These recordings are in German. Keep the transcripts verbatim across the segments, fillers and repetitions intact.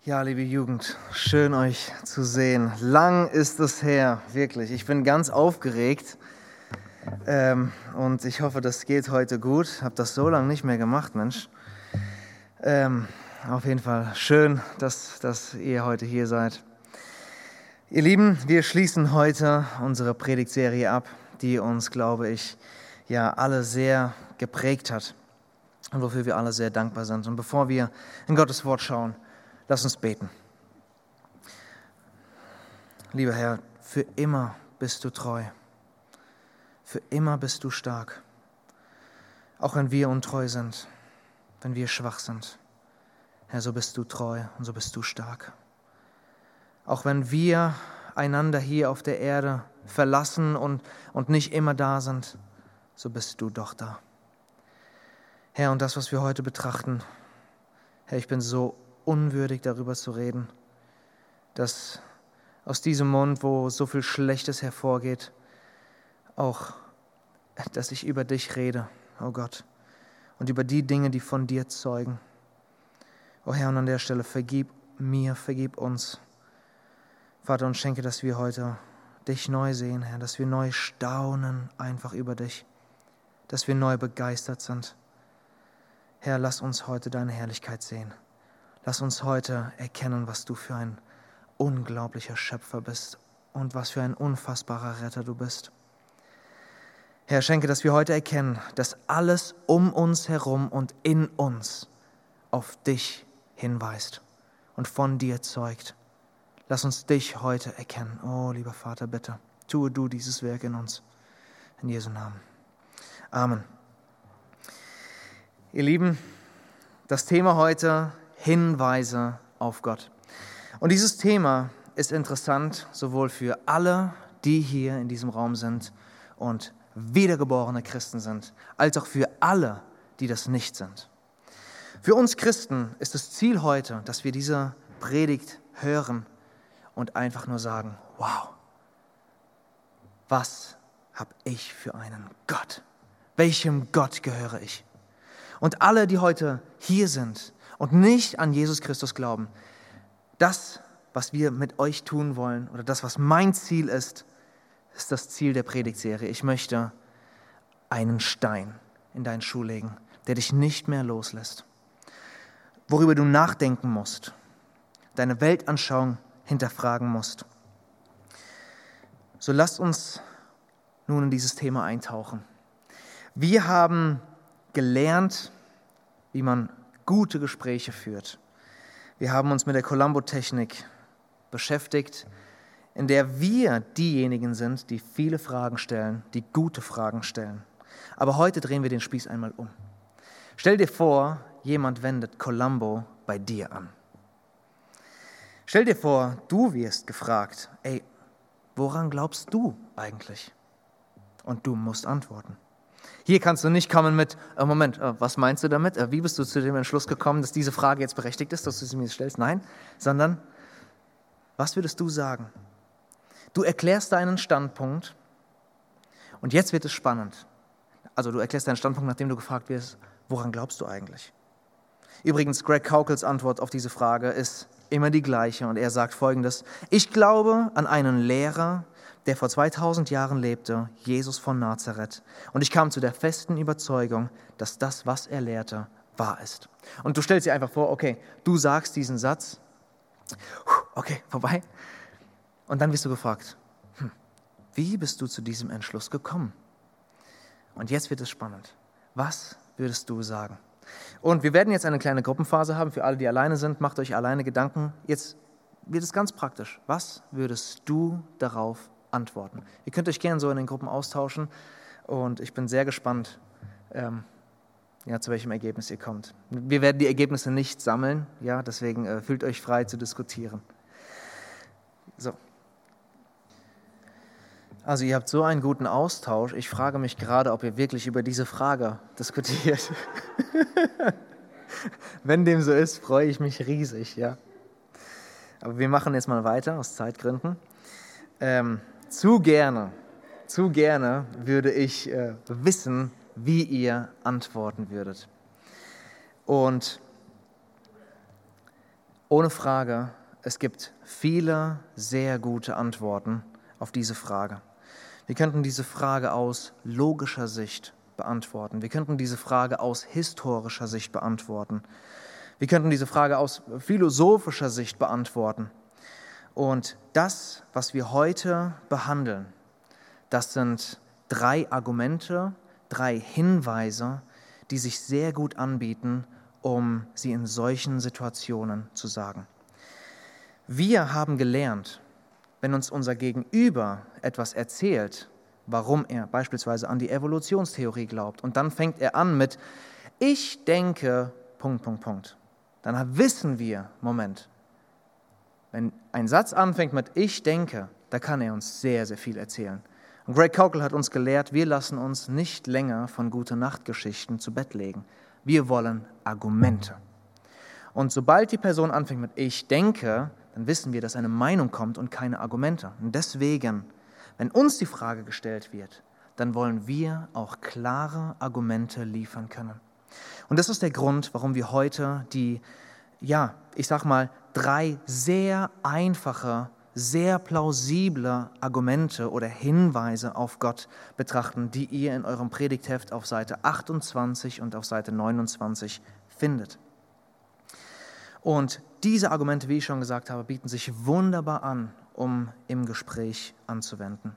Ja, liebe Jugend, schön euch zu sehen. Lang ist es her, wirklich. Ich bin ganz aufgeregt ähm, und ich hoffe, das geht heute gut. Ich habe das so lange nicht mehr gemacht, Mensch. Ähm, auf jeden Fall schön, dass, dass ihr heute hier seid. Ihr Lieben, wir schließen heute unsere Predigtserie ab, die uns, glaube ich, ja alle sehr geprägt hat und wofür wir alle sehr dankbar sind. Und bevor wir in Gottes Wort schauen, lass uns beten. Lieber Herr, für immer bist du treu. Für immer bist du stark. Auch wenn wir untreu sind, wenn wir schwach sind. Herr, so bist du treu und so bist du stark. Auch wenn wir einander hier auf der Erde verlassen und, und nicht immer da sind, so bist du doch da. Herr, und das, was wir heute betrachten, Herr, ich bin so unwürdig, darüber zu reden, dass aus diesem Mund, wo so viel Schlechtes hervorgeht, auch, dass ich über dich rede, oh Gott, und über die Dinge, die von dir zeugen. Oh Herr, und an der Stelle vergib mir, vergib uns, Vater, und schenke, dass wir heute dich neu sehen, Herr, dass wir neu staunen einfach über dich, dass wir neu begeistert sind. Herr, lass uns heute deine Herrlichkeit sehen. Lass uns heute erkennen, was du für ein unglaublicher Schöpfer bist und was für ein unfassbarer Retter du bist. Herr, schenke, dass wir heute erkennen, dass alles um uns herum und in uns auf dich hinweist und von dir zeugt. Lass uns dich heute erkennen. Oh, lieber Vater, bitte, tue du dieses Werk in uns. In Jesu Namen. Amen. Ihr Lieben, das Thema heute: Hinweise auf Gott. Und dieses Thema ist interessant, sowohl für alle, die hier in diesem Raum sind und wiedergeborene Christen sind, als auch für alle, die das nicht sind. Für uns Christen ist das Ziel heute, dass wir diese Predigt hören und einfach nur sagen: Wow, was habe ich für einen Gott? Welchem Gott gehöre ich? Und alle, die heute hier sind und nicht an Jesus Christus glauben, das, was wir mit euch tun wollen, oder das, was mein Ziel ist, ist das Ziel der Predigtserie. Ich möchte einen Stein in deinen Schuh legen, der dich nicht mehr loslässt, worüber du nachdenken musst, deine Weltanschauung hinterfragen musst. So lasst uns nun in dieses Thema eintauchen. Wir haben gelernt, wie man gute Gespräche führt. Wir haben uns mit der Columbo-Technik beschäftigt, in der wir diejenigen sind, die viele Fragen stellen, die gute Fragen stellen. Aber heute drehen wir den Spieß einmal um. Stell dir vor, jemand wendet Columbo bei dir an. Stell dir vor, du wirst gefragt: Ey, woran glaubst du eigentlich? Und du musst antworten. Hier kannst du nicht kommen mit: äh, Moment, äh, was meinst du damit? Äh, wie bist du zu dem Entschluss gekommen, dass diese Frage jetzt berechtigt ist, dass du sie mir stellst? Nein, sondern was würdest du sagen? Du erklärst deinen Standpunkt und jetzt wird es spannend. Also du erklärst deinen Standpunkt, nachdem du gefragt wirst: Woran glaubst du eigentlich? Übrigens, Greg Koukls Antwort auf diese Frage ist immer die gleiche und er sagt Folgendes: Ich glaube an einen Lehrer, der vor zweitausend Jahren lebte, Jesus von Nazareth. Und ich kam zu der festen Überzeugung, dass das, was er lehrte, wahr ist. Und du stellst dir einfach vor, okay, du sagst diesen Satz, okay, vorbei. Und dann wirst du gefragt: hm, wie bist du zu diesem Entschluss gekommen? Und jetzt wird es spannend. Was würdest du sagen? Und wir werden jetzt eine kleine Gruppenphase haben. Für alle, die alleine sind, macht euch alleine Gedanken. Jetzt wird es ganz praktisch. Was würdest du darauf antworten? Ihr könnt euch gerne so in den Gruppen austauschen und ich bin sehr gespannt, ähm, ja, zu welchem Ergebnis ihr kommt. Wir werden die Ergebnisse nicht sammeln, ja, deswegen äh, fühlt euch frei zu diskutieren. So. Also ihr habt so einen guten Austausch. Ich frage mich gerade, ob ihr wirklich über diese Frage diskutiert. Wenn dem so ist, freue ich mich riesig, ja. Aber wir machen jetzt mal weiter aus Zeitgründen. Ähm, zu gerne, zu gerne würde ich äh, wissen, wie ihr antworten würdet. Und Ohne Frage, es gibt viele sehr gute Antworten auf diese Frage. Wir könnten diese Frage aus logischer Sicht beantworten. Wir könnten diese Frage aus historischer Sicht beantworten. Wir könnten diese Frage aus philosophischer Sicht beantworten. Und das, was wir heute behandeln, das sind drei Argumente, drei Hinweise, die sich sehr gut anbieten, um sie in solchen Situationen zu sagen. Wir haben gelernt, wenn uns unser Gegenüber etwas erzählt, warum er beispielsweise an die Evolutionstheorie glaubt, und dann fängt er an mit „Ich denke, Punkt, Punkt, Punkt“, dann wissen wir, Moment, wenn ein Satz anfängt mit „Ich denke“, da kann er uns sehr, sehr viel erzählen. Und Greg Koukl hat uns gelehrt, wir lassen uns nicht länger von Gute-Nacht-Geschichten zu Bett legen. Wir wollen Argumente. Und sobald die Person anfängt mit „Ich denke“, dann wissen wir, dass eine Meinung kommt und keine Argumente. Und deswegen, wenn uns die Frage gestellt wird, dann wollen wir auch klare Argumente liefern können. Und das ist der Grund, warum wir heute die, ja, ich sag mal, drei sehr einfache, sehr plausible Argumente oder Hinweise auf Gott betrachten, die ihr in eurem Predigtheft auf Seite achtundzwanzig und auf Seite neunundzwanzig findet. Und diese Argumente, wie ich schon gesagt habe, bieten sich wunderbar an, um im Gespräch anzuwenden.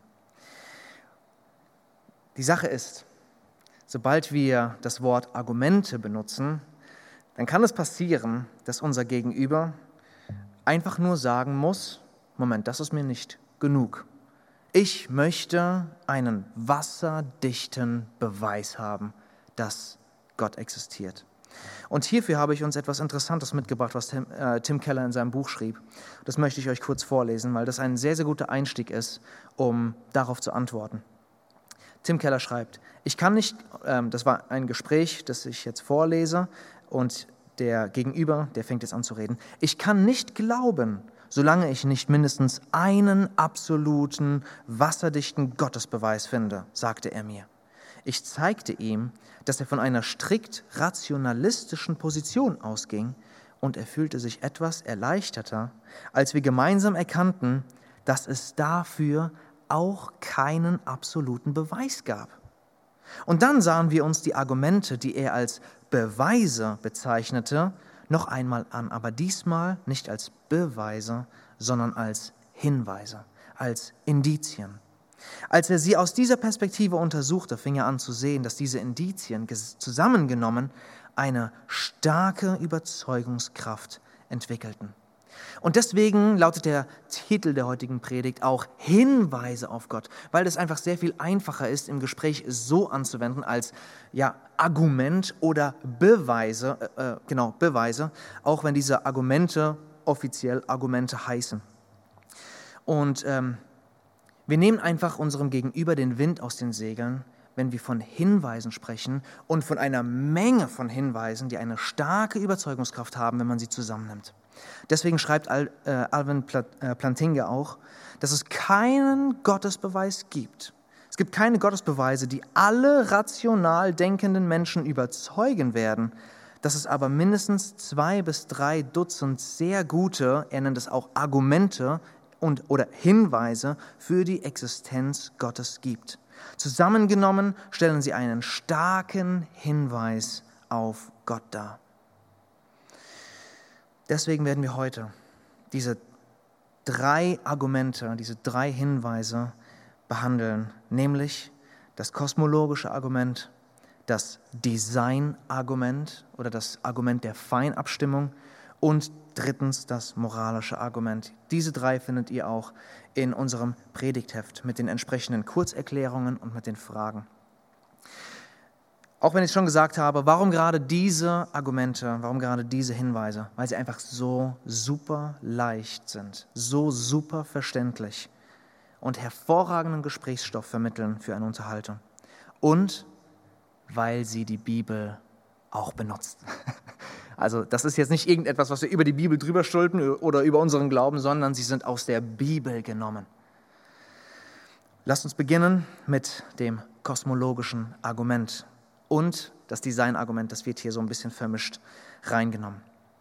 Die Sache ist, sobald wir das Wort Argumente benutzen, dann kann es passieren, dass unser Gegenüber einfach nur sagen muss, Moment, das ist mir nicht genug. Ich möchte einen wasserdichten Beweis haben, dass Gott existiert. Und hierfür habe ich uns etwas Interessantes mitgebracht, was Tim, äh, Tim Keller in seinem Buch schrieb. Das möchte ich euch kurz vorlesen, weil das ein sehr, sehr guter Einstieg ist, um darauf zu antworten. Tim Keller schreibt, ich kann nicht, ähm, das war ein Gespräch, das ich jetzt vorlese, und der Gegenüber, der fängt jetzt an zu reden, ich kann nicht glauben, solange ich nicht mindestens einen absoluten, wasserdichten Gottesbeweis finde, sagte er mir. Ich zeigte ihm, dass er von einer strikt rationalistischen Position ausging, und er fühlte sich etwas erleichterter, als wir gemeinsam erkannten, dass es dafür auch keinen absoluten Beweis gab. Und dann sahen wir uns die Argumente, die er als Beweise bezeichnete, noch einmal an, aber diesmal nicht als Beweise, sondern als Hinweise, als Indizien. Als er sie aus dieser Perspektive untersuchte, fing er an zu sehen, dass diese Indizien zusammengenommen eine starke Überzeugungskraft entwickelten. Und deswegen lautet der Titel der heutigen Predigt auch Hinweise auf Gott, weil es einfach sehr viel einfacher ist, im Gespräch so anzuwenden als ja, Argument oder Beweise, äh, genau, Beweise, auch wenn diese Argumente offiziell Argumente heißen. Und ähm, wir nehmen einfach unserem Gegenüber den Wind aus den Segeln, wenn wir von Hinweisen sprechen und von einer Menge von Hinweisen, die eine starke Überzeugungskraft haben, wenn man sie zusammennimmt. Deswegen schreibt Al, äh, Alvin Plantinga auch, dass es keinen Gottesbeweis gibt. Es gibt keine Gottesbeweise, die alle rational denkenden Menschen überzeugen werden, dass es aber mindestens zwei bis drei Dutzend sehr gute, er nennt es auch Argumente und, oder Hinweise für die Existenz Gottes gibt. Zusammengenommen stellen sie einen starken Hinweis auf Gott dar. Deswegen werden wir heute diese drei Argumente, diese drei Hinweise behandeln, nämlich das kosmologische Argument, das Design-Argument oder das Argument der Feinabstimmung und drittens das moralische Argument. Diese drei findet ihr auch in unserem Predigtheft mit den entsprechenden Kurzerklärungen und mit den Fragen. Auch wenn ich schon gesagt habe, warum gerade diese Argumente, warum gerade diese Hinweise? Weil sie einfach so super leicht sind, so super verständlich und hervorragenden Gesprächsstoff vermitteln für eine Unterhaltung. Und weil sie die Bibel auch benutzt. Also das ist jetzt nicht irgendetwas, was wir über die Bibel drüber stülpen oder über unseren Glauben, sondern sie sind aus der Bibel genommen. Lasst uns beginnen mit dem kosmologischen Argument und das Designargument, das wird hier so ein bisschen vermischt reingenommen.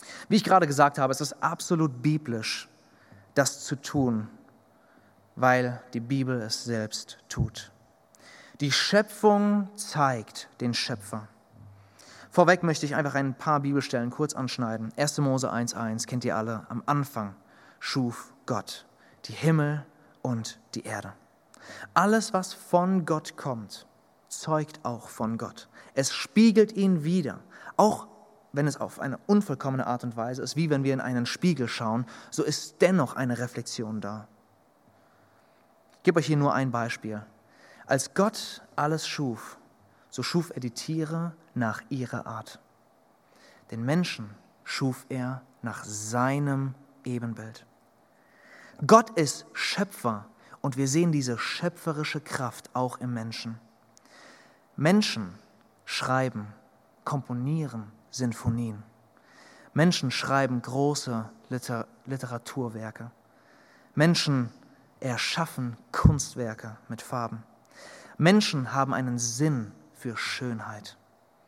Wie ich gerade gesagt habe, es ist absolut biblisch, das zu tun, weil die Bibel es selbst tut. Die Schöpfung zeigt den Schöpfer. Vorweg möchte ich einfach ein paar Bibelstellen kurz anschneiden. erster Mose eins eins kennt ihr alle. Am Anfang schuf Gott die Himmel und die Erde. Alles, was von Gott kommt, zeugt auch von Gott. Es spiegelt ihn wider. Auch wenn es auf eine unvollkommene Art und Weise ist, wie wenn wir in einen Spiegel schauen, so ist dennoch eine Reflexion da. Ich gebe euch hier nur ein Beispiel. Als Gott alles schuf, so schuf er die Tiere nach ihrer Art. Den Menschen schuf er nach seinem Ebenbild. Gott ist Schöpfer und wir sehen diese schöpferische Kraft auch im Menschen. Menschen schreiben, komponieren Sinfonien. Menschen schreiben große Liter- Literaturwerke. Menschen erschaffen Kunstwerke mit Farben. Menschen haben einen Sinn für Schönheit.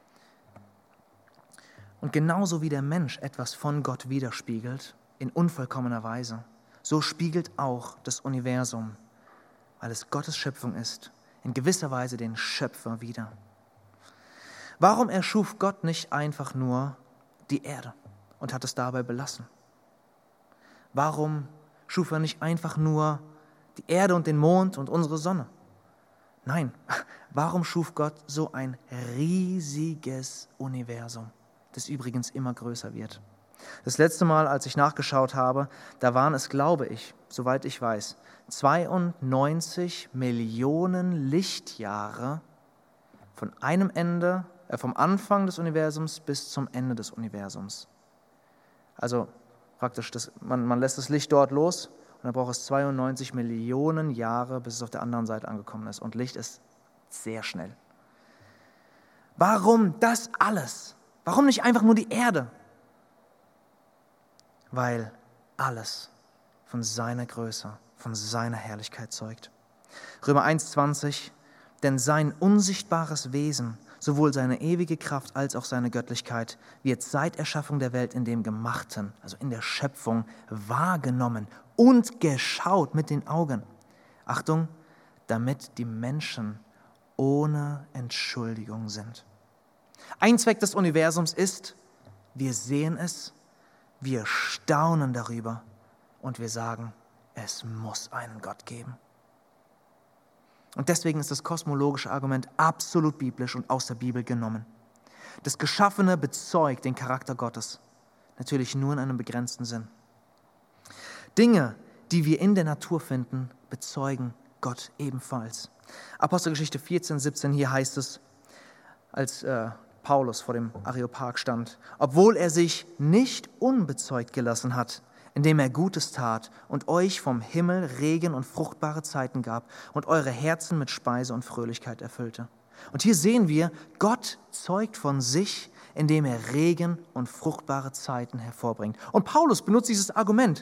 Und genauso wie der Mensch etwas von Gott widerspiegelt, in unvollkommener Weise, so spiegelt auch das Universum, weil es Gottes Schöpfung ist, in gewisser Weise den Schöpfer wider. Warum erschuf Gott nicht einfach nur die Erde und hat es dabei belassen? Warum schuf er nicht einfach nur die Erde und den Mond und unsere Sonne? Nein, warum schuf Gott so ein riesiges Universum, das übrigens immer größer wird? Das letzte Mal, als ich nachgeschaut habe, da waren es, glaube ich, soweit ich weiß, zweiundneunzig Millionen Lichtjahre von einem Ende, äh, vom Anfang des Universums bis zum Ende des Universums. Also praktisch, das, man, man lässt das Licht dort los und dann braucht es zweiundneunzig Millionen Jahre, bis es auf der anderen Seite angekommen ist. Und Licht ist sehr schnell. Warum das alles? Warum nicht einfach nur die Erde? Weil alles von seiner Größe, von seiner Herrlichkeit zeugt. Römer eins zwanzig, denn sein unsichtbares Wesen, sowohl seine ewige Kraft als auch seine Göttlichkeit, wird seit Erschaffung der Welt in dem Gemachten, also in der Schöpfung, wahrgenommen und geschaut mit den Augen. Achtung, damit die Menschen ohne Entschuldigung sind. Ein Zweck des Universums ist, wir sehen es, wir staunen darüber und wir sagen, es muss einen Gott geben. Und deswegen ist das kosmologische Argument absolut biblisch und aus der Bibel genommen. Das Geschaffene bezeugt den Charakter Gottes, natürlich nur in einem begrenzten Sinn. Dinge, die wir in der Natur finden, bezeugen Gott ebenfalls. Apostelgeschichte vierzehn, siebzehn, hier heißt es, als äh, Paulus vor dem Areopag stand, obwohl er sich nicht unbezeugt gelassen hat, indem er Gutes tat und euch vom Himmel Regen und fruchtbare Zeiten gab und eure Herzen mit Speise und Fröhlichkeit erfüllte. Und hier sehen wir, Gott zeugt von sich, indem er Regen und fruchtbare Zeiten hervorbringt. Und Paulus benutzt dieses Argument.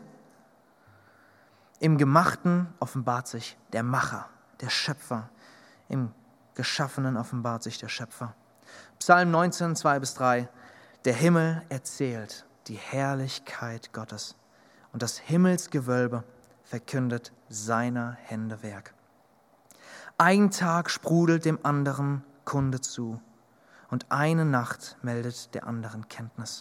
Im Gemachten offenbart sich der Macher, der Schöpfer. Im Geschaffenen offenbart sich der Schöpfer. Psalm neunzehn, zwei bis drei. Der Himmel erzählt die Herrlichkeit Gottes und das Himmelsgewölbe verkündet seiner Hände Werk. Ein Tag sprudelt dem anderen Kunde zu und eine Nacht meldet der anderen Kenntnis.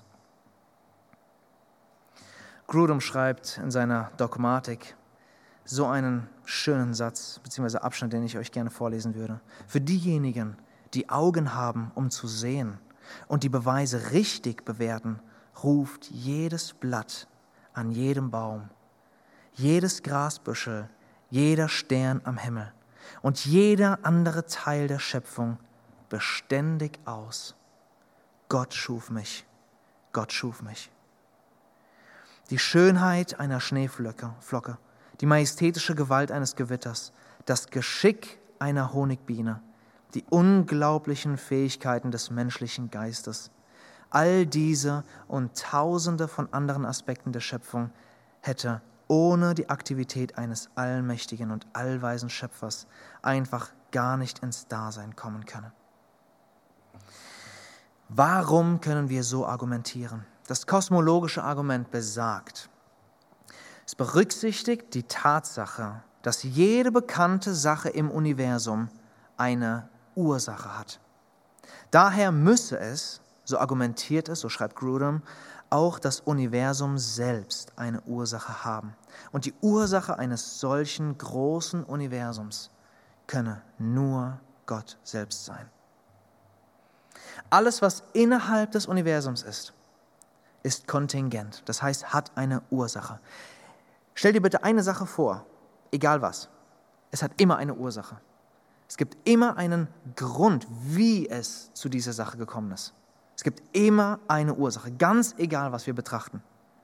Grudem schreibt in seiner Dogmatik so einen schönen Satz, beziehungsweise Abschnitt, den ich euch gerne vorlesen würde. Für diejenigen, die Augen haben, um zu sehen und die Beweise richtig bewerten, ruft jedes Blatt an jedem Baum, jedes Grasbüschel, jeder Stern am Himmel und jeder andere Teil der Schöpfung beständig aus. Gott schuf mich, Gott schuf mich. Die Schönheit einer Schneeflocke, Flocke, die majestätische Gewalt eines Gewitters, das Geschick einer Honigbiene, die unglaublichen Fähigkeiten des menschlichen Geistes. All diese und tausende von anderen Aspekten der Schöpfung hätte ohne die Aktivität eines allmächtigen und allweisen Schöpfers einfach gar nicht ins Dasein kommen können. Warum können wir so argumentieren? das kosmologische Argument besagt, es berücksichtigt die Tatsache, dass jede bekannte Sache im Universum eine Ursache hat. Daher müsse es, so argumentiert es, so schreibt Grudem, auch das Universum selbst eine Ursache haben. Und die Ursache eines solchen großen Universums könne nur Gott selbst sein. Alles, was innerhalb des Universums ist, ist kontingent, das heißt, hat eine Ursache. Stell dir bitte eine Sache vor, egal was, es hat immer eine Ursache. Es gibt immer einen Grund, wie es zu dieser Sache gekommen ist. Es gibt immer eine Ursache, ganz egal, was wir betrachten.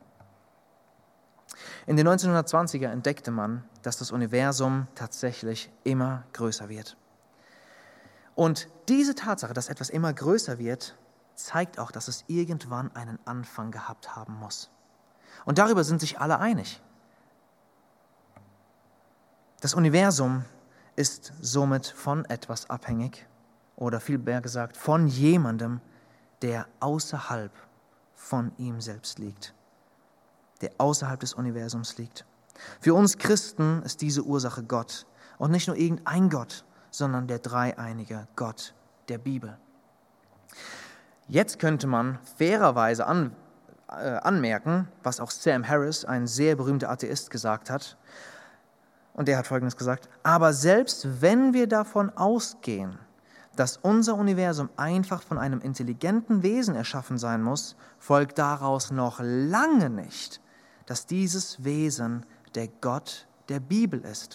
In den neunzehnhundertzwanziger entdeckte man, dass das Universum tatsächlich immer größer wird. Und diese Tatsache, dass etwas immer größer wird, zeigt auch, dass es irgendwann einen Anfang gehabt haben muss. Und darüber sind sich alle einig. Das Universum ist somit von etwas abhängig oder vielmehr gesagt von jemandem, der außerhalb von ihm selbst liegt, der außerhalb des Universums liegt. Für uns Christen ist diese Ursache Gott und nicht nur irgendein Gott, sondern der dreieinige Gott der Bibel. Jetzt könnte man fairerweise an, äh, anmerken, was auch Sam Harris, ein sehr berühmter Atheist, gesagt hat. Und der hat Folgendes gesagt: Aber selbst wenn wir davon ausgehen, dass unser Universum einfach von einem intelligenten Wesen erschaffen sein muss, folgt daraus noch lange nicht, dass dieses Wesen der Gott der Bibel ist.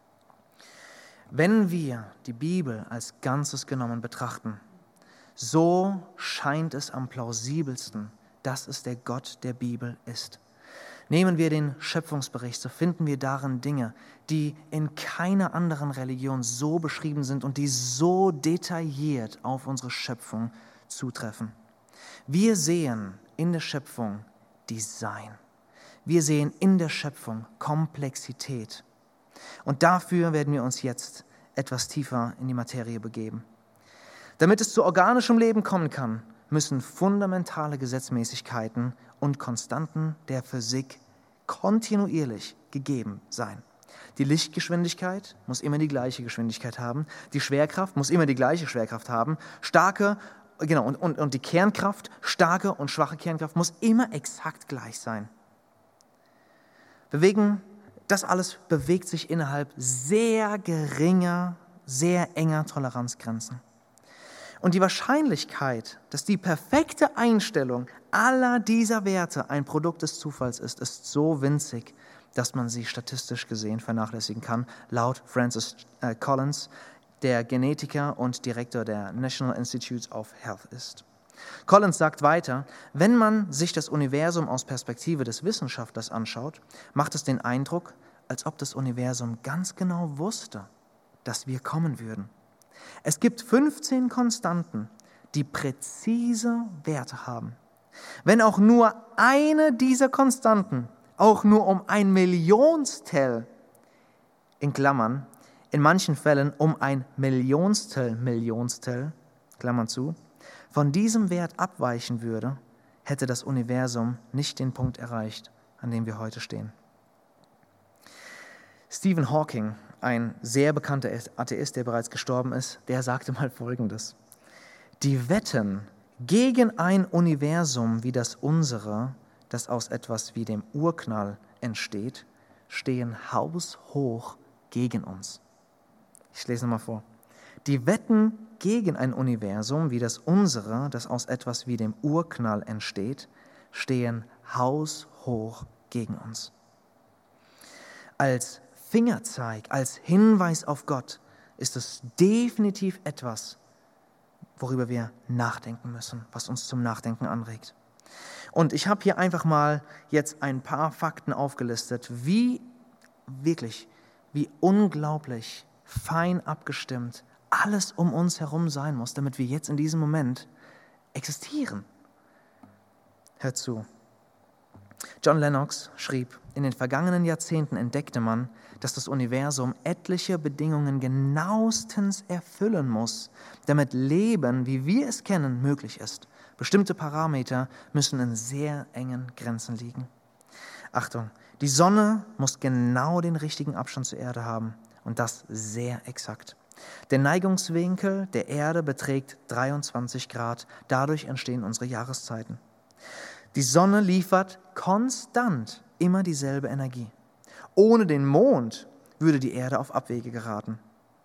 Wenn wir die Bibel als Ganzes genommen betrachten, so scheint es am plausibelsten, dass es der Gott der Bibel ist. Nehmen wir den Schöpfungsbericht, so finden wir darin Dinge, die in keiner anderen Religion so beschrieben sind und die so detailliert auf unsere Schöpfung zutreffen. Wir sehen in der Schöpfung Design. Wir sehen in der Schöpfung Komplexität. Und dafür werden wir uns jetzt etwas tiefer in die Materie begeben. Damit es zu organischem Leben kommen kann, müssen fundamentale Gesetzmäßigkeiten und Konstanten der Physik kontinuierlich gegeben sein. Die Lichtgeschwindigkeit muss immer die gleiche Geschwindigkeit haben, die Schwerkraft muss immer die gleiche Schwerkraft haben, starke, genau, und, und, und die Kernkraft, starke und schwache Kernkraft muss immer exakt gleich sein. Bewegen, das alles bewegt sich innerhalb sehr geringer, sehr enger Toleranzgrenzen. Und die Wahrscheinlichkeit, dass die perfekte Einstellung aller dieser Werte ein Produkt des Zufalls ist, ist so winzig, dass man sie statistisch gesehen vernachlässigen kann, laut Francis äh, Collins, der Genetiker und Direktor der National Institutes of Health ist. Collins sagt weiter, wenn man sich das Universum aus Perspektive des Wissenschaftlers anschaut, macht es den Eindruck, als ob das Universum ganz genau wusste, dass wir kommen würden. Es gibt fünfzehn Konstanten, die präzise Werte haben. Wenn auch nur eine dieser Konstanten, auch nur um ein Millionstel, in Klammern, in manchen Fällen um ein Millionstel, Millionstel, Klammern zu, von diesem Wert abweichen würde, hätte das Universum nicht den Punkt erreicht, an dem wir heute stehen. Stephen Hawking, ein sehr bekannter Atheist, der bereits gestorben ist, der sagte mal Folgendes: Die Wetten gegen ein Universum wie das unsere, das aus etwas wie dem Urknall entsteht, stehen haushoch gegen uns. Ich lese nochmal vor. Die Wetten gegen ein Universum wie das unsere, das aus etwas wie dem Urknall entsteht, stehen haushoch gegen uns. Als Fingerzeig, als Hinweis auf Gott ist es definitiv etwas, worüber wir nachdenken müssen, was uns zum Nachdenken anregt. Und ich habe hier einfach mal jetzt ein paar Fakten aufgelistet, wie wirklich, wie unglaublich fein abgestimmt alles um uns herum sein muss, damit wir jetzt in diesem Moment existieren. Hört zu. John Lennox schrieb, in den vergangenen Jahrzehnten entdeckte man, dass das Universum etliche Bedingungen genauestens erfüllen muss, damit Leben, wie wir es kennen, möglich ist. Bestimmte Parameter müssen in sehr engen Grenzen liegen. Achtung, die Sonne muss genau den richtigen Abstand zur Erde haben und das sehr exakt. Der Neigungswinkel der Erde beträgt dreiundzwanzig Grad, dadurch entstehen unsere Jahreszeiten. Die Sonne liefert konstant immer dieselbe Energie. Ohne den Mond würde die Erde auf Abwege geraten.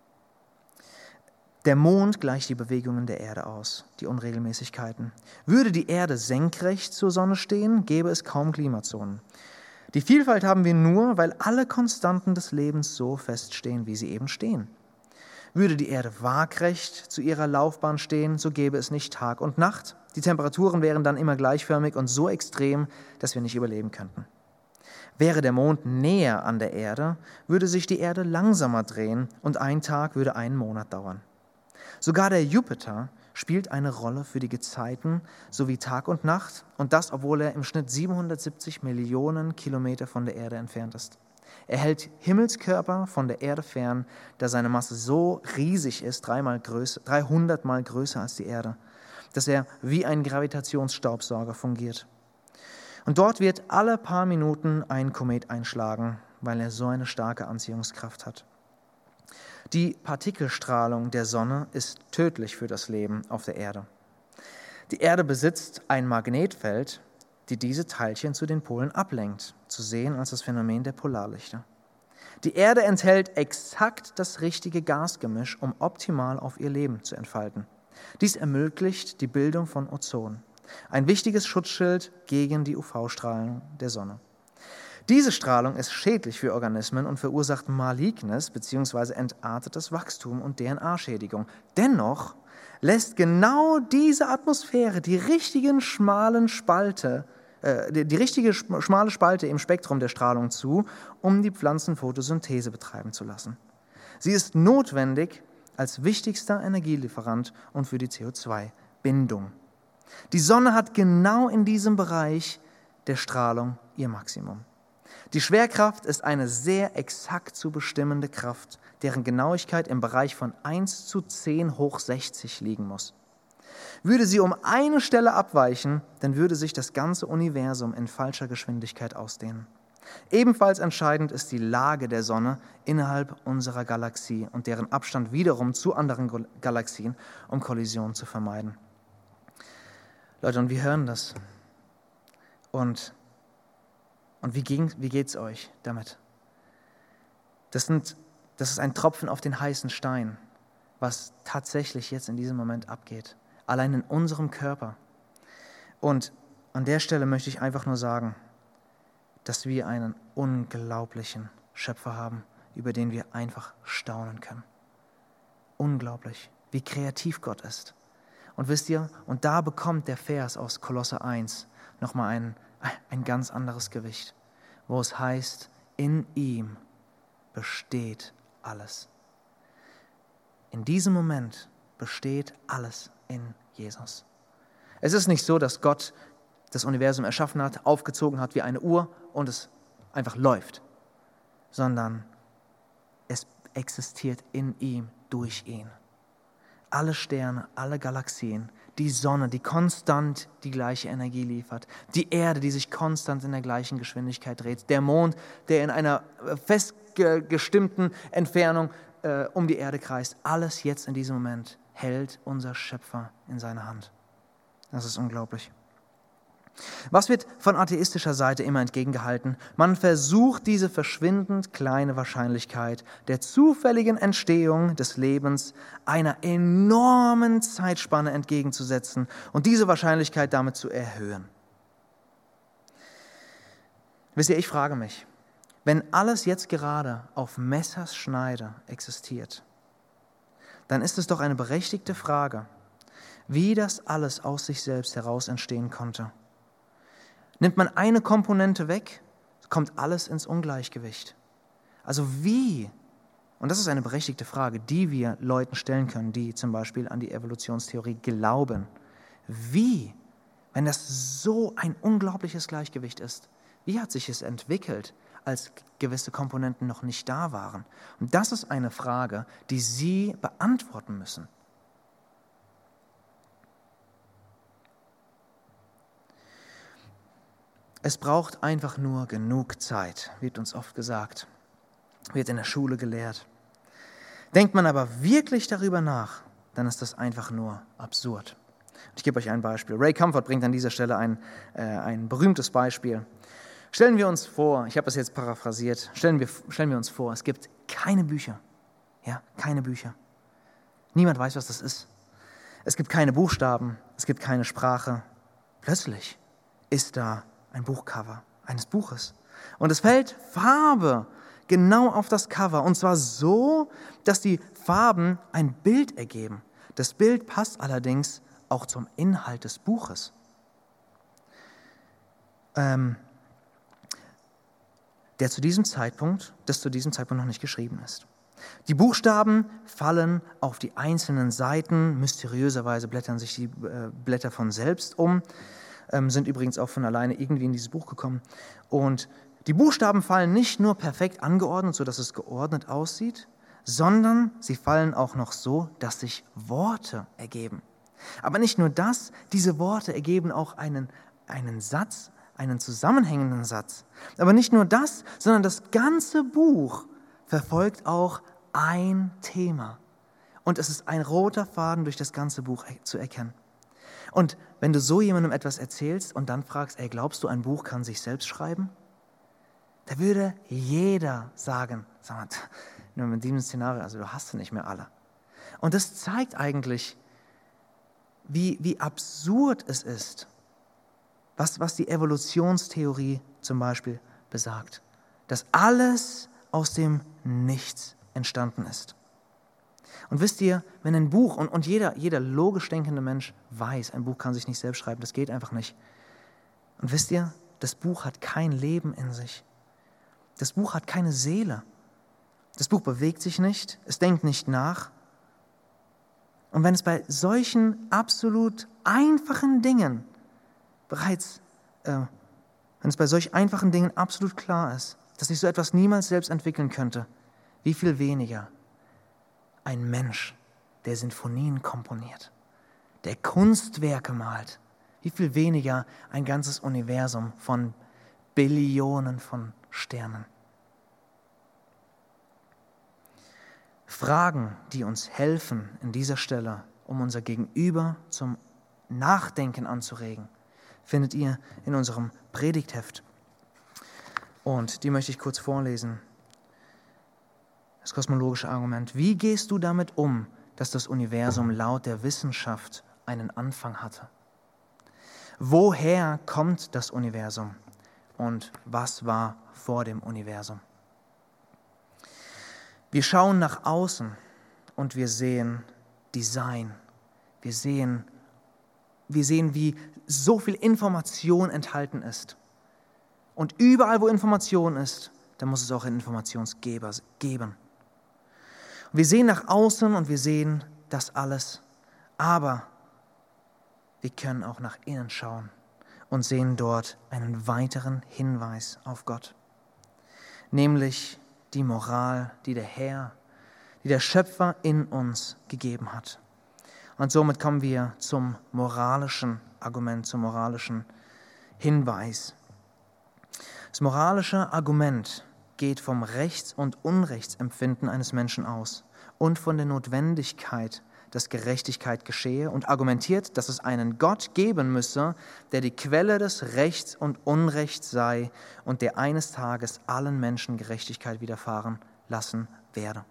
Der Mond gleicht die Bewegungen der Erde aus, die Unregelmäßigkeiten. Würde die Erde senkrecht zur Sonne stehen, gäbe es kaum Klimazonen. Die Vielfalt haben wir nur, weil alle Konstanten des Lebens so feststehen, wie sie eben stehen. Würde die Erde waagrecht zu ihrer Laufbahn stehen, so gäbe es nicht Tag und Nacht. Die Temperaturen wären dann immer gleichförmig und so extrem, dass wir nicht überleben könnten. Wäre der Mond näher an der Erde, würde sich die Erde langsamer drehen und ein Tag würde einen Monat dauern. Sogar der Jupiter spielt eine Rolle für die Gezeiten sowie Tag und Nacht und das, obwohl er im Schnitt siebenhundertsiebzig Millionen Kilometer von der Erde entfernt ist. Er hält Himmelskörper von der Erde fern, da seine Masse so riesig ist, dreimal größer, dreihundert Mal größer als die Erde, dass er wie ein Gravitationsstaubsauger fungiert. Und dort wird alle paar Minuten ein Komet einschlagen, weil er so eine starke Anziehungskraft hat. Die Partikelstrahlung der Sonne ist tödlich für das Leben auf der Erde. Die Erde besitzt ein Magnetfeld, die diese Teilchen zu den Polen ablenkt, zu sehen als das Phänomen der Polarlichter. Die Erde enthält exakt das richtige Gasgemisch, um optimal auf ihr Leben zu entfalten. Dies ermöglicht die Bildung von Ozon, ein wichtiges Schutzschild gegen die U V-Strahlung der Sonne. Diese Strahlung ist schädlich für Organismen und verursacht malignes bzw. entartetes Wachstum und D N A-Schädigung. Dennoch lässt genau diese Atmosphäre die richtigen schmalen Spalte, äh, die, die richtige schmale Spalte im Spektrum der Strahlung zu, um die Pflanzen Photosynthese betreiben zu lassen. Sie ist notwendig als wichtigster Energielieferant und für die C O zwei Bindung. Die Sonne hat genau in diesem Bereich der Strahlung ihr Maximum. Die Schwerkraft ist eine sehr exakt zu bestimmende Kraft, deren Genauigkeit im Bereich von eins zu zehn hoch sechzig liegen muss. Würde sie um eine Stelle abweichen, dann würde sich das ganze Universum in falscher Geschwindigkeit ausdehnen. Ebenfalls entscheidend ist die Lage der Sonne innerhalb unserer Galaxie und deren Abstand wiederum zu anderen Galaxien, um Kollisionen zu vermeiden. Leute, und wir hören das. Und Und wie, wie geht es euch damit? Das, sind, das ist ein Tropfen auf den heißen Stein, was tatsächlich jetzt in diesem Moment abgeht. Allein in unserem Körper. Und an der Stelle möchte ich einfach nur sagen, dass wir einen unglaublichen Schöpfer haben, über den wir einfach staunen können. Unglaublich, wie kreativ Gott ist. Und wisst ihr, und da bekommt der Vers aus Kolosser eins nochmal einen ein ganz anderes Gewicht, wo es heißt, in ihm besteht alles. In diesem Moment besteht alles in Jesus. Es ist nicht so, dass Gott das Universum erschaffen hat, aufgezogen hat wie eine Uhr und es einfach läuft, sondern es existiert in ihm, durch ihn. Alle Sterne, alle Galaxien, die Sonne, die konstant die gleiche Energie liefert, die Erde, die sich konstant in der gleichen Geschwindigkeit dreht, der Mond, der in einer festgestimmten Entfernung äh, um die Erde kreist, alles jetzt in diesem Moment hält unser Schöpfer in seiner Hand. Das ist unglaublich. Was wird von atheistischer Seite immer entgegengehalten? Man versucht, diese verschwindend kleine Wahrscheinlichkeit der zufälligen Entstehung des Lebens einer enormen Zeitspanne entgegenzusetzen und diese Wahrscheinlichkeit damit zu erhöhen. Wisst ihr, ich frage mich, wenn alles jetzt gerade auf Messerschneide existiert, dann ist es doch eine berechtigte Frage, wie das alles aus sich selbst heraus entstehen konnte. Nimmt man eine Komponente weg, kommt alles ins Ungleichgewicht. Also wie? Und das ist eine berechtigte Frage, die wir Leuten stellen können, die zum Beispiel an die Evolutionstheorie glauben. Wie? Wenn das so ein unglaubliches Gleichgewicht ist, wie hat sich es entwickelt, als gewisse Komponenten noch nicht da waren? Und das ist eine Frage, die Sie beantworten müssen. Es braucht einfach nur genug Zeit, wird uns oft gesagt, wird in der Schule gelehrt. Denkt man aber wirklich darüber nach, dann ist das einfach nur absurd. Ich gebe euch ein Beispiel. Ray Comfort bringt an dieser Stelle ein, äh, ein berühmtes Beispiel. Stellen wir uns vor, ich habe das jetzt paraphrasiert, stellen wir, stellen wir uns vor, es gibt keine Bücher. Ja, keine Bücher. Niemand weiß, was das ist. Es gibt keine Buchstaben, es gibt keine Sprache. Plötzlich ist da ein Buchcover eines Buches. Und es fällt Farbe genau auf das Cover. Und zwar so, dass die Farben ein Bild ergeben. Das Bild passt allerdings auch zum Inhalt des Buches. Ähm, der zu diesem Zeitpunkt, das zu diesem Zeitpunkt noch nicht geschrieben ist. Die Buchstaben fallen auf die einzelnen Seiten, mysteriöserweise blättern sich die äh, Blätter von selbst um, ähm, sind übrigens auch von alleine irgendwie in dieses Buch gekommen. Und die Buchstaben fallen nicht nur perfekt angeordnet, sodass es geordnet aussieht, sondern sie fallen auch noch so, dass sich Worte ergeben. Aber nicht nur das, diese Worte ergeben auch einen, einen Satz, einen zusammenhängenden Satz. Aber nicht nur das, sondern das ganze Buch verfolgt auch ein Thema. Und es ist ein roter Faden durch das ganze Buch zu erkennen. Und wenn du so jemandem etwas erzählst und dann fragst, ey, glaubst du, ein Buch kann sich selbst schreiben? Da würde jeder sagen, sag mal, nur mit diesem Szenario, also du hast sie nicht mehr alle. Und das zeigt eigentlich, wie, wie absurd es ist, was, was die Evolutionstheorie zum Beispiel besagt. Dass alles aus dem Nichts entstanden ist. Und wisst ihr, wenn ein Buch, und, und jeder, jeder logisch denkende Mensch weiß, ein Buch kann sich nicht selbst schreiben, das geht einfach nicht. Und wisst ihr, das Buch hat kein Leben in sich. Das Buch hat keine Seele. Das Buch bewegt sich nicht, es denkt nicht nach. Und wenn es bei solchen absolut einfachen Dingen bereits, äh, wenn es bei solch einfachen Dingen absolut klar ist, dass sich so etwas niemals selbst entwickeln könnte, wie viel weniger ein Mensch, der Sinfonien komponiert, der Kunstwerke malt, wie viel weniger ein ganzes Universum von Billionen von Sternen. Fragen, die uns helfen in dieser Stelle, um unser Gegenüber zum Nachdenken anzuregen, findet ihr in unserem Predigtheft. Und die möchte ich kurz vorlesen. Das kosmologische Argument. Wie gehst du damit um, dass das Universum laut der Wissenschaft einen Anfang hatte? Woher kommt das Universum? Und was war vor dem Universum? Wir schauen nach außen und wir sehen Design. Wir sehen, wir sehen, wie so viel Information enthalten ist. Und überall, wo Information ist, da muss es auch einen Informationsgeber geben. Wir sehen nach außen und wir sehen das alles. Aber wir können auch nach innen schauen und sehen dort einen weiteren Hinweis auf Gott. Nämlich die Moral, die der Herr, die der Schöpfer in uns gegeben hat. Und somit kommen wir zum moralischen Argument, zum moralischen Hinweis. Das moralische Argument geht vom Rechts- und Unrechtsempfinden eines Menschen aus und von der Notwendigkeit, dass Gerechtigkeit geschehe und argumentiert, dass es einen Gott geben müsse, der die Quelle des Rechts und Unrechts sei und der eines Tages allen Menschen Gerechtigkeit widerfahren lassen werde.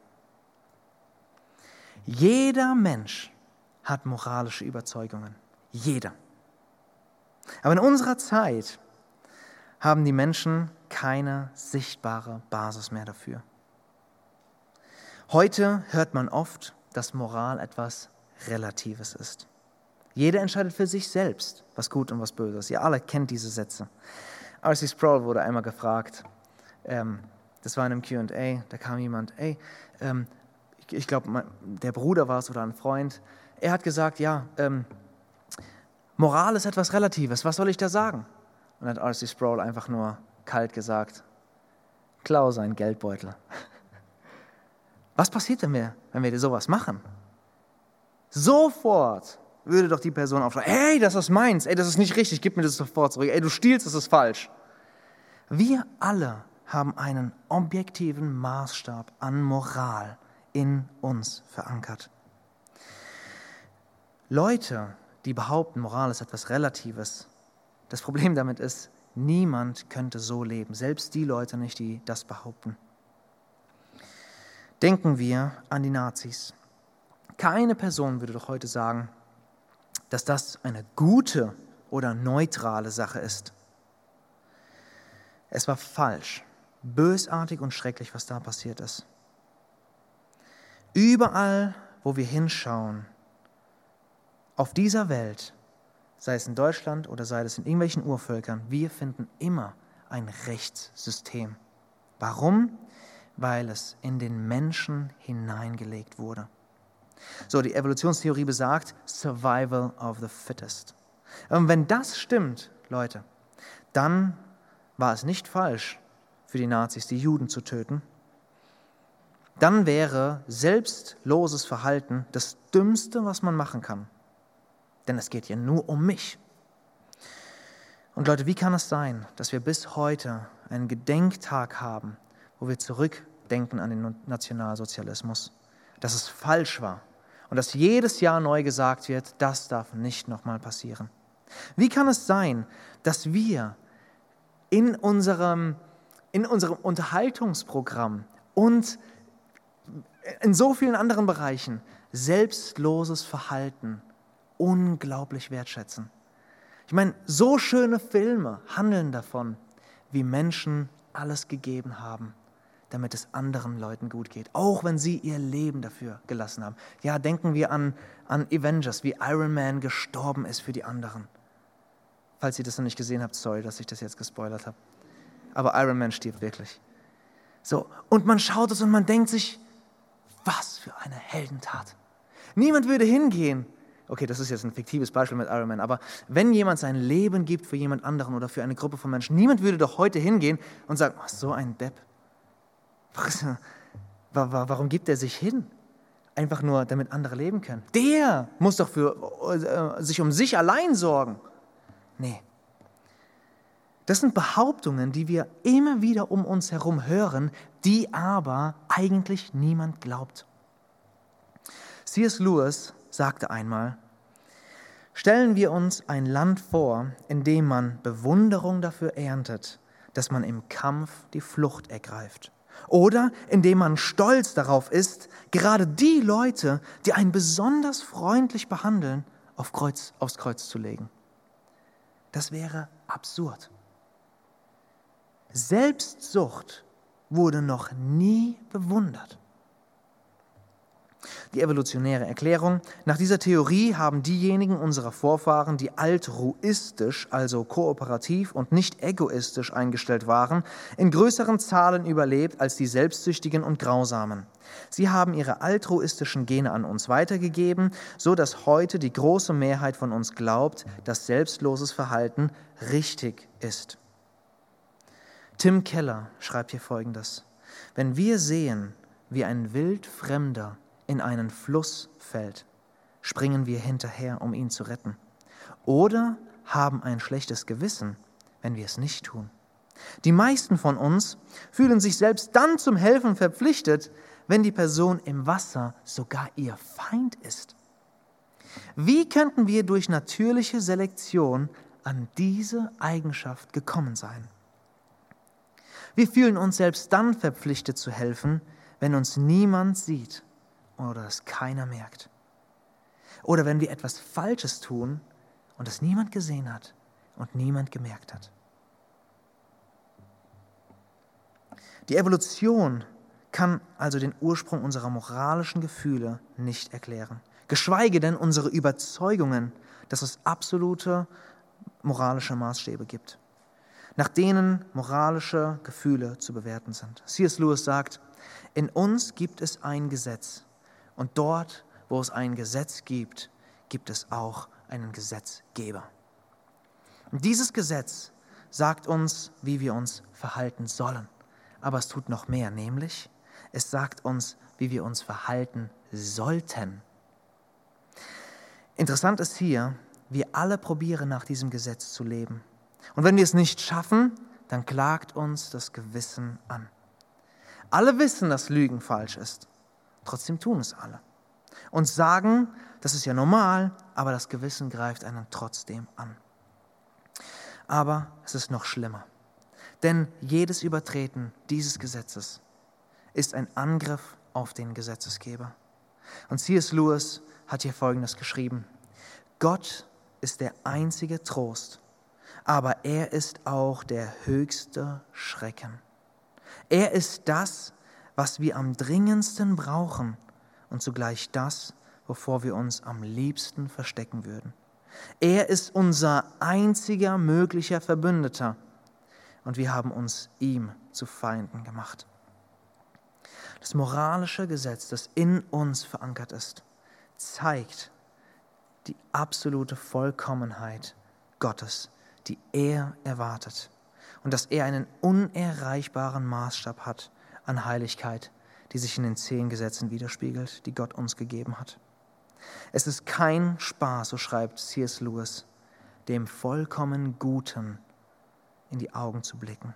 Jeder Mensch hat moralische Überzeugungen. Jeder. Aber in unserer Zeit haben die Menschen keine sichtbare Basis mehr dafür. Heute hört man oft, dass Moral etwas Relatives ist. Jeder entscheidet für sich selbst, was gut und was böse ist. Ihr alle kennt diese Sätze. R C Sproul wurde einmal gefragt, ähm, das war in einem Q and A, da kam jemand, ey, ähm, ich, ich glaube, der Bruder war es oder ein Freund, er hat gesagt, ja, ähm, Moral ist etwas Relatives, was soll ich da sagen? Und dann hat R C Sproul einfach nur kalt gesagt, klau seinen Geldbeutel. Was passiert denn, wenn wir sowas machen? Sofort würde doch die Person aufschreien, hey, das ist meins, ey, das ist nicht richtig, gib mir das sofort zurück, ey, du stiehlst, das ist falsch. Wir alle haben einen objektiven Maßstab an Moral in uns verankert. Leute, die behaupten, Moral ist etwas Relatives, das Problem damit ist, niemand könnte so leben, selbst die Leute nicht, die das behaupten. Denken wir an die Nazis. Keine Person würde doch heute sagen, dass das eine gute oder neutrale Sache ist. Es war falsch, bösartig und schrecklich, was da passiert ist. Überall, wo wir hinschauen, auf dieser Welt, sei es in Deutschland oder sei es in irgendwelchen Urvölkern, wir finden immer ein Rechtssystem. Warum? Weil es in den Menschen hineingelegt wurde. So, die Evolutionstheorie besagt, Survival of the Fittest. Und wenn das stimmt, Leute, dann war es nicht falsch für die Nazis, die Juden zu töten. Dann wäre selbstloses Verhalten das Dümmste, was man machen kann. Denn es geht ja nur um mich. Und Leute, wie kann es sein, dass wir bis heute einen Gedenktag haben, wo wir zurückdenken an den Nationalsozialismus, dass es falsch war und dass jedes Jahr neu gesagt wird, das darf nicht nochmal passieren? Wie kann es sein, dass wir in unserem, in unserem Unterhaltungsprogramm und in so vielen anderen Bereichen selbstloses Verhalten unglaublich wertschätzen? Ich meine, so schöne Filme handeln davon, wie Menschen alles gegeben haben, damit es anderen Leuten gut geht, auch wenn sie ihr Leben dafür gelassen haben. Ja, denken wir an, an Avengers, wie Iron Man gestorben ist für die anderen. Falls ihr das noch nicht gesehen habt, sorry, dass ich das jetzt gespoilert habe. Aber Iron Man stirbt wirklich. So, und man schaut es und man denkt sich, was für eine Heldentat. Niemand würde hingehen. Okay, das ist jetzt ein fiktives Beispiel mit Iron Man, aber wenn jemand sein Leben gibt für jemand anderen oder für eine Gruppe von Menschen, niemand würde doch heute hingehen und sagen, oh, so ein Depp. Warum gibt er sich hin? Einfach nur, damit andere leben können. Der muss doch für, äh, sich um sich allein sorgen. Nee. Das sind Behauptungen, die wir immer wieder um uns herum hören, die aber eigentlich niemand glaubt. C S Lewis sagte einmal, stellen wir uns ein Land vor, in dem man Bewunderung dafür erntet, dass man im Kampf die Flucht ergreift. Oder in dem man stolz darauf ist, gerade die Leute, die einen besonders freundlich behandeln, auf Kreuz, aufs Kreuz zu legen. Das wäre absurd. Selbstsucht wurde noch nie bewundert. Die evolutionäre Erklärung: Nach dieser Theorie haben diejenigen unserer Vorfahren, die altruistisch, also kooperativ und nicht egoistisch eingestellt waren, in größeren Zahlen überlebt als die Selbstsüchtigen und Grausamen. Sie haben ihre altruistischen Gene an uns weitergegeben, so dass heute die große Mehrheit von uns glaubt, dass selbstloses Verhalten richtig ist. Tim Keller schreibt hier Folgendes: Wenn wir sehen, wie ein Wildfremder in einen Fluss fällt, springen wir hinterher, um ihn zu retten. Oder haben ein schlechtes Gewissen, wenn wir es nicht tun. Die meisten von uns fühlen sich selbst dann zum Helfen verpflichtet, wenn die Person im Wasser sogar ihr Feind ist. Wie könnten wir durch natürliche Selektion an diese Eigenschaft gekommen sein? Wir fühlen uns selbst dann verpflichtet zu helfen, wenn uns niemand sieht oder es keiner merkt. Oder wenn wir etwas Falsches tun und es niemand gesehen hat und niemand gemerkt hat. Die Evolution kann also den Ursprung unserer moralischen Gefühle nicht erklären, geschweige denn unsere Überzeugungen, dass es absolute moralische Maßstäbe gibt, nach denen moralische Gefühle zu bewerten sind. C S Lewis sagt, in uns gibt es ein Gesetz. Und dort, wo es ein Gesetz gibt, gibt es auch einen Gesetzgeber. Und dieses Gesetz sagt uns, wie wir uns verhalten sollen. Aber es tut noch mehr, nämlich es sagt uns, wie wir uns verhalten sollten. Interessant ist hier, wir alle probieren nach diesem Gesetz zu leben. Und wenn wir es nicht schaffen, dann klagt uns das Gewissen an. Alle wissen, dass Lügen falsch ist. Trotzdem tun es alle. Und sagen, das ist ja normal, aber das Gewissen greift einen trotzdem an. Aber es ist noch schlimmer. Denn jedes Übertreten dieses Gesetzes ist ein Angriff auf den Gesetzesgeber. Und C S Lewis hat hier Folgendes geschrieben: Gott ist der einzige Trost, aber er ist auch der höchste Schrecken. Er ist das, was wir am dringendsten brauchen und zugleich das, wovor wir uns am liebsten verstecken würden. Er ist unser einziger möglicher Verbündeter und wir haben uns ihm zu Feinden gemacht. Das moralische Gesetz, das in uns verankert ist, zeigt die absolute Vollkommenheit Gottes, die er erwartet. Und dass er einen unerreichbaren Maßstab hat an Heiligkeit, die sich in den zehn Gesetzen widerspiegelt, die Gott uns gegeben hat. Es ist kein Spaß, so schreibt C S Lewis, dem vollkommen Guten in die Augen zu blicken.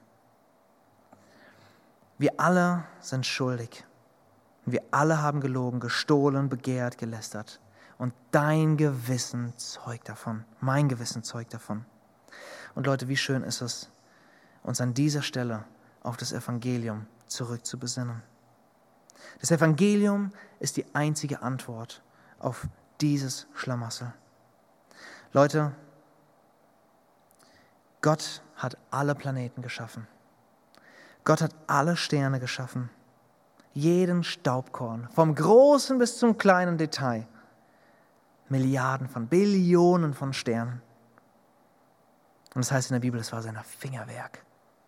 Wir alle sind schuldig. Wir alle haben gelogen, gestohlen, begehrt, gelästert. Und dein Gewissen zeugt davon. Mein Gewissen zeugt davon. Und Leute, wie schön ist es, uns an dieser Stelle auf das Evangelium zurückzubesinnen. Das Evangelium ist die einzige Antwort auf dieses Schlamassel. Leute, Gott hat alle Planeten geschaffen. Gott hat alle Sterne geschaffen. Jeden Staubkorn, vom großen bis zum kleinen Detail. Milliarden von, Billionen von Sternen. Und das heißt in der Bibel, es war sein Fingerwerk.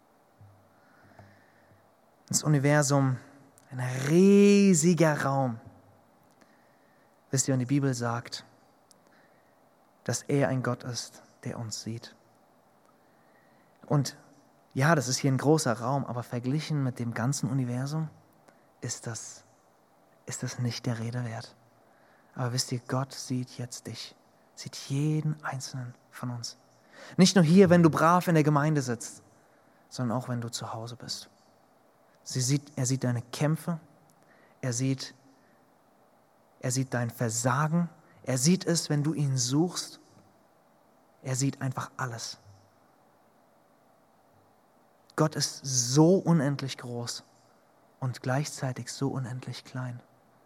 Das Universum, ein riesiger Raum. Wisst ihr, wenn die Bibel sagt, dass er ein Gott ist, der uns sieht. Und ja, das ist hier ein großer Raum, aber verglichen mit dem ganzen Universum ist das, ist das nicht der Rede wert. Aber wisst ihr, Gott sieht jetzt dich, sieht jeden einzelnen von uns. Nicht nur hier, wenn du brav in der Gemeinde sitzt, sondern auch, wenn du zu Hause bist. Sie sieht, er sieht deine Kämpfe, er sieht, er sieht dein Versagen, er sieht es, wenn du ihn suchst. Er sieht einfach alles. Gott ist so unendlich groß und gleichzeitig so unendlich klein.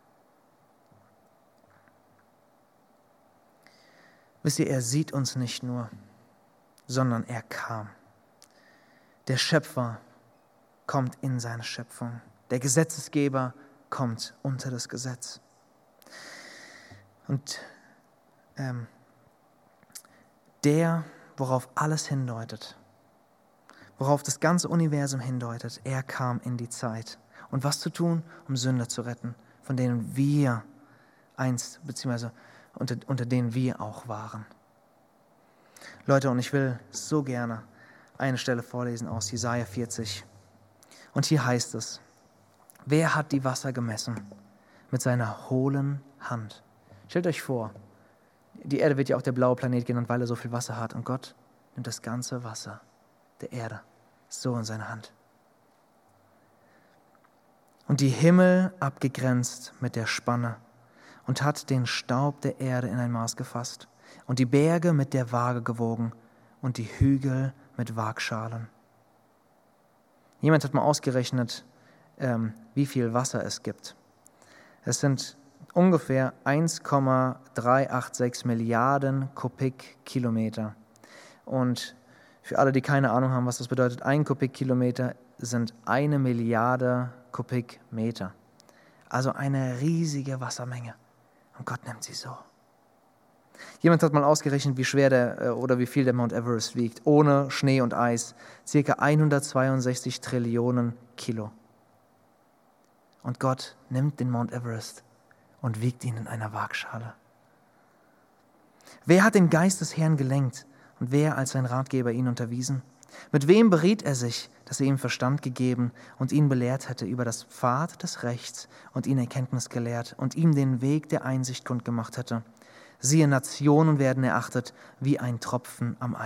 Wisst ihr, er sieht uns nicht nur, sondern er kam. Der Schöpfer kommt in seine Schöpfung. Der Gesetzesgeber kommt unter das Gesetz. Und ähm, der, worauf alles hindeutet, worauf das ganze Universum hindeutet, er kam in die Zeit. Und was zu tun, um Sünder zu retten, von denen wir einst, beziehungsweise unter, unter denen wir auch waren. Leute, und ich will so gerne eine Stelle vorlesen aus Jesaja vierzig. Und hier heißt es: Wer hat die Wasser gemessen mit seiner hohlen Hand? Stellt euch vor, die Erde wird ja auch der blaue Planet genannt, weil er so viel Wasser hat. Und Gott nimmt das ganze Wasser der Erde so in seine Hand. Und die Himmel abgegrenzt mit der Spanne und hat den Staub der Erde in ein Maß gefasst und die Berge mit der Waage gewogen und die Hügel mit Waagschalen. Jemand hat mal ausgerechnet, ähm, wie viel Wasser es gibt. Es sind ungefähr eins Komma dreihundertsechzig Milliarden Kubikkilometer. Und für alle, die keine Ahnung haben, was das bedeutet, ein Kubikkilometer sind eine Milliarde Kubikmeter. Also eine riesige Wassermenge. Und Gott nimmt sie so. Jemand hat mal ausgerechnet, wie schwer der oder wie viel der Mount Everest wiegt, ohne Schnee und Eis. Circa hundertzweiundsechzig Trillionen Kilo. Und Gott nimmt den Mount Everest und wiegt ihn in einer Waagschale. Wer hat den Geist des Herrn gelenkt und wer als sein Ratgeber ihn unterwiesen? Mit wem beriet er sich, dass er ihm Verstand gegeben und ihn belehrt hätte über das Pfad des Rechts und ihn Erkenntnis gelehrt und ihm den Weg der Einsicht kundgemacht hätte? Siehe, Nationen werden erachtet wie ein Tropfen am Eimer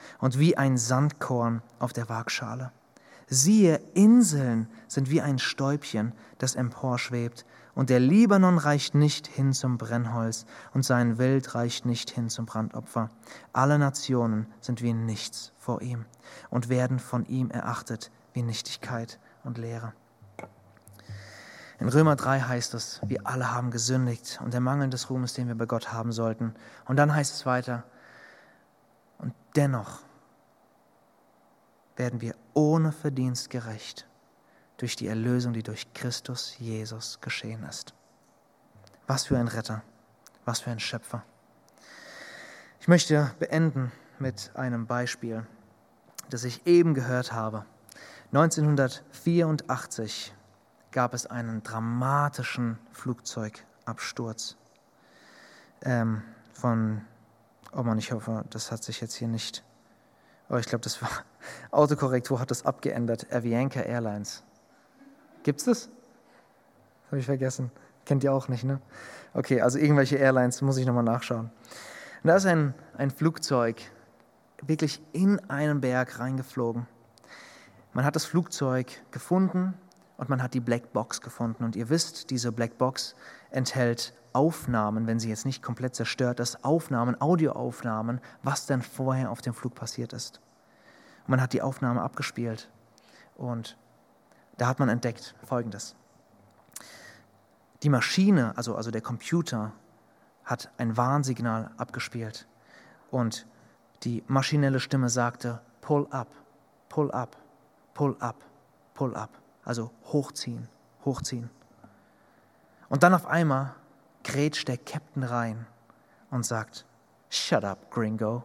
und wie ein Sandkorn auf der Waagschale. Siehe, Inseln sind wie ein Stäubchen, das emporschwebt, und der Libanon reicht nicht hin zum Brennholz, und sein Wild reicht nicht hin zum Brandopfer. Alle Nationen sind wie nichts vor ihm und werden von ihm erachtet wie Nichtigkeit und Leere. In Römer drei heißt es, wir alle haben gesündigt und der Mangel des Ruhmes, den wir bei Gott haben sollten. Und dann heißt es weiter, und dennoch werden wir ohne Verdienst gerecht durch die Erlösung, die durch Christus Jesus geschehen ist. Was für ein Retter, was für ein Schöpfer. Ich möchte beenden mit einem Beispiel, das ich eben gehört habe. neunzehnhundertvierundachtzig gab es einen dramatischen Flugzeugabsturz ähm, von, oh Mann, ich hoffe, das hat sich jetzt hier nicht, oh, ich glaube, das war, Autokorrektur hat das abgeändert, Avianca Airlines. Gibt's das? Habe ich vergessen. Kennt ihr auch nicht, ne? Okay, also irgendwelche Airlines, muss ich nochmal nachschauen. Und da ist ein, ein Flugzeug wirklich in einen Berg reingeflogen. Man hat das Flugzeug gefunden und man hat die Blackbox gefunden. Und ihr wisst, diese Blackbox enthält Aufnahmen, wenn sie jetzt nicht komplett zerstört ist, Aufnahmen, Audioaufnahmen, was denn vorher auf dem Flug passiert ist. Und man hat die Aufnahme abgespielt und da hat man entdeckt Folgendes. Die Maschine, also, also der Computer, hat ein Warnsignal abgespielt und die maschinelle Stimme sagte, pull up, pull up, pull up, pull up. Also hochziehen, hochziehen. Und dann auf einmal grätscht der Captain rein und sagt, shut up, Gringo.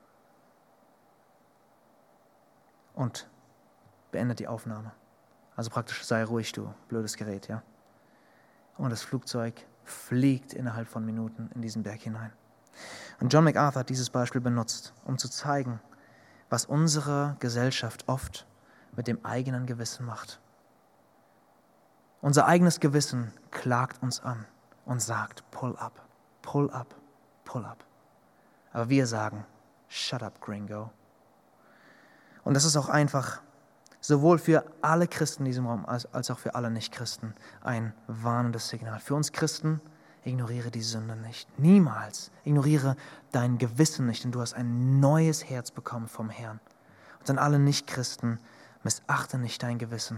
Und beendet die Aufnahme. Also praktisch, sei ruhig, du blödes Gerät, ja. Und das Flugzeug fliegt innerhalb von Minuten in diesen Berg hinein. Und John MacArthur hat dieses Beispiel benutzt, um zu zeigen, was unsere Gesellschaft oft mit dem eigenen Gewissen macht. Unser eigenes Gewissen klagt uns an und sagt, pull up, pull up, pull up. Aber wir sagen, shut up, Gringo. Und das ist auch einfach sowohl für alle Christen in diesem Raum als, als auch für alle Nichtchristen ein warnendes Signal. Für uns Christen, ignoriere die Sünde nicht. Niemals ignoriere dein Gewissen nicht, denn du hast ein neues Herz bekommen vom Herrn. Und an alle Nichtchristen, missachte nicht dein Gewissen.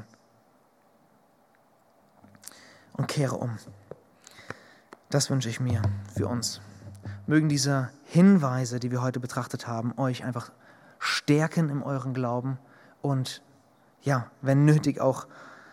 Und kehre um. Das wünsche ich mir für uns. Mögen diese Hinweise, die wir heute betrachtet haben, euch einfach stärken in euren Glauben und ja, wenn nötig auch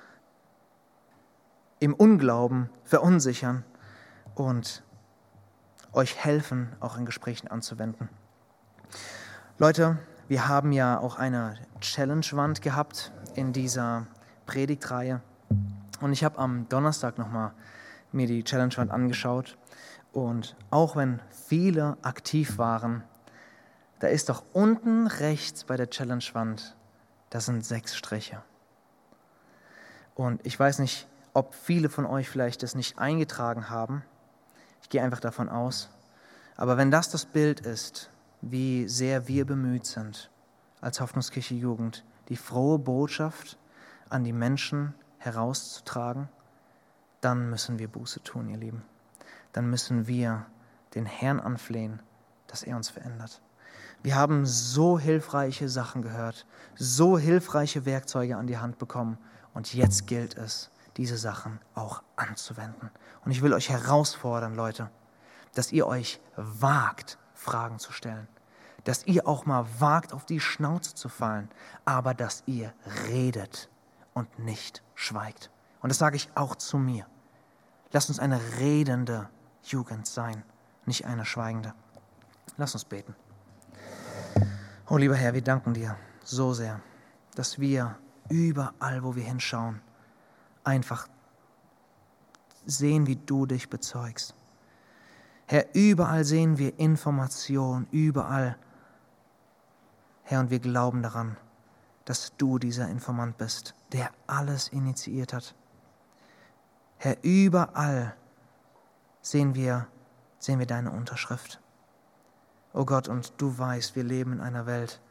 im Unglauben verunsichern und euch helfen, auch in Gesprächen anzuwenden. Leute, wir haben ja auch eine Challenge-Wand gehabt in dieser Predigtreihe und ich habe am Donnerstag nochmal mir die Challenge-Wand angeschaut und auch wenn viele aktiv waren, da ist doch unten rechts bei der Challenge-Wand, das sind sechs Striche. Und ich weiß nicht, ob viele von euch vielleicht das nicht eingetragen haben. Ich gehe einfach davon aus. Aber wenn das das Bild ist, wie sehr wir bemüht sind, als Hoffnungskirche Jugend, die frohe Botschaft an die Menschen herauszutragen, dann müssen wir Buße tun, ihr Lieben. Dann müssen wir den Herrn anflehen, dass er uns verändert. Wir haben so hilfreiche Sachen gehört, so hilfreiche Werkzeuge an die Hand bekommen und jetzt gilt es, diese Sachen auch anzuwenden. Und ich will euch herausfordern, Leute, dass ihr euch wagt, Fragen zu stellen, dass ihr auch mal wagt, auf die Schnauze zu fallen, aber dass ihr redet und nicht schweigt. Und das sage ich auch zu mir. Lasst uns eine redende Jugend sein, nicht eine schweigende. Lasst uns beten. Oh lieber Herr, wir danken dir so sehr, dass wir überall, wo wir hinschauen, einfach sehen, wie du dich bezeugst. Herr, überall sehen wir Information, überall. Herr, und wir glauben daran, dass du dieser Informant bist, der alles initiiert hat. Herr, überall sehen wir, sehen wir deine Unterschrift. Oh Gott, und du weißt, wir leben in einer Welt,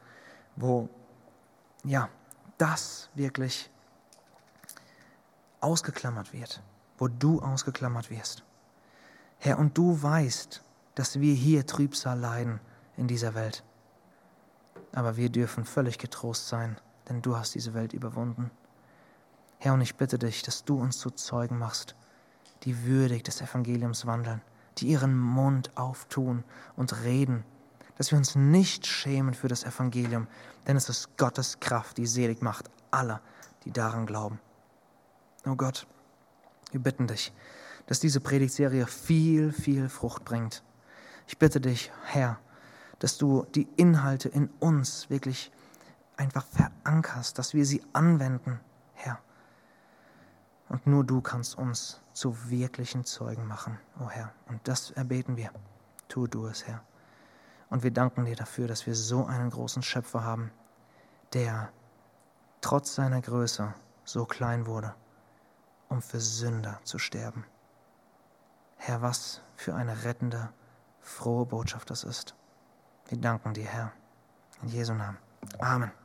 wo ja, das wirklich ausgeklammert wird, wo du ausgeklammert wirst. Herr, und du weißt, dass wir hier Trübsal leiden in dieser Welt. Aber wir dürfen völlig getrost sein, denn du hast diese Welt überwunden. Herr, und ich bitte dich, dass du uns zu Zeugen machst, die würdig des Evangeliums wandeln, die ihren Mund auftun und reden, dass wir uns nicht schämen für das Evangelium, denn es ist Gottes Kraft, die selig macht aller, die daran glauben. Oh Gott, wir bitten dich, dass diese Predigtserie viel, viel Frucht bringt. Ich bitte dich, Herr, dass du die Inhalte in uns wirklich einfach verankerst, dass wir sie anwenden, Herr. Und nur du kannst uns zu wirklichen Zeugen machen, oh Herr. Und das erbeten wir. Tu du es, Herr. Und wir danken dir dafür, dass wir so einen großen Schöpfer haben, der trotz seiner Größe so klein wurde, um für Sünder zu sterben. Herr, was für eine rettende, frohe Botschaft das ist. Wir danken dir, Herr. In Jesu Namen. Amen.